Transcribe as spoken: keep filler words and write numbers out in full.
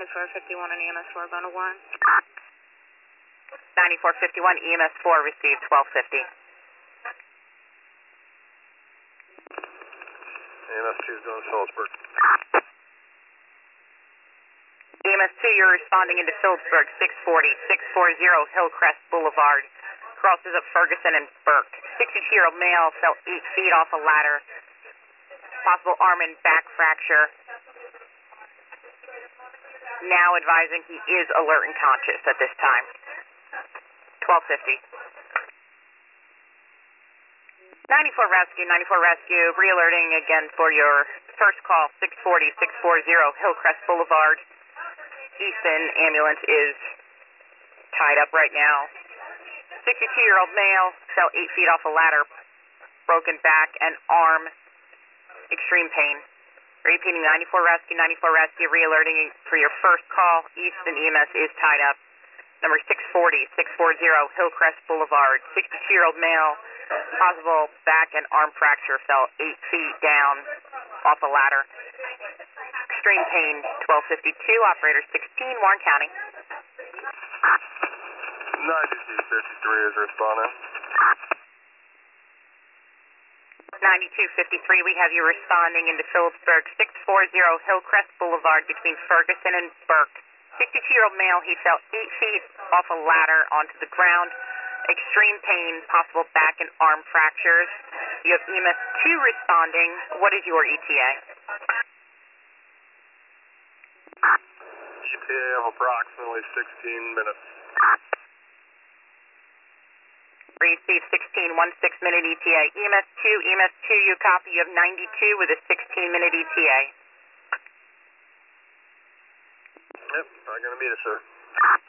ninety-four fifty-one and E M S four going to Warren. ninety-four fifty-one, E M S four received twelve fifty. E M S two is going to Phillipsburg. E M S two, you're responding into Phillipsburg, six forty, six forty Hillcrest Boulevard. Crosses of Ferguson and Burke. sixty-two-year-old male fell eight feet off a ladder. Possible arm and back fracture. Now advising he is alert and conscious at this time. twelve fifty. ninety-four Rescue, ninety-four Rescue, re-alerting again for your first call, six forty, six forty Hillcrest Boulevard. Easton ambulance is tied up right now. sixty-two-year-old male fell eight feet off a ladder, broken back and arm, extreme pain. Repeating, ninety-four Rescue, ninety-four Rescue, re-alerting for your first call. Easton E M S is tied up. Number six forty, six forty Hillcrest Boulevard. sixty-two-year-old male, possible back and arm fracture, fell eight feet down off a ladder. Extreme pain, twelve fifty-two, operator sixteen, Warren County. ninety-two fifty-three is responding. ninety-two fifty-three, we have you responding into Phillipsburg, six forty Hillcrest Boulevard between Ferguson and Burke. sixty-two-year-old male, he fell eight feet off a ladder onto the ground. Extreme pain, possible back and arm fractures. You have E M S two responding. What is your E T A? E T A of approximately sixteen minutes. Receive sixteen, one six minute E T A. E M S two, E M S two, you copy. You have ninety-two with a sixteen minute E T A. Yep, I'm going to meet it, sir.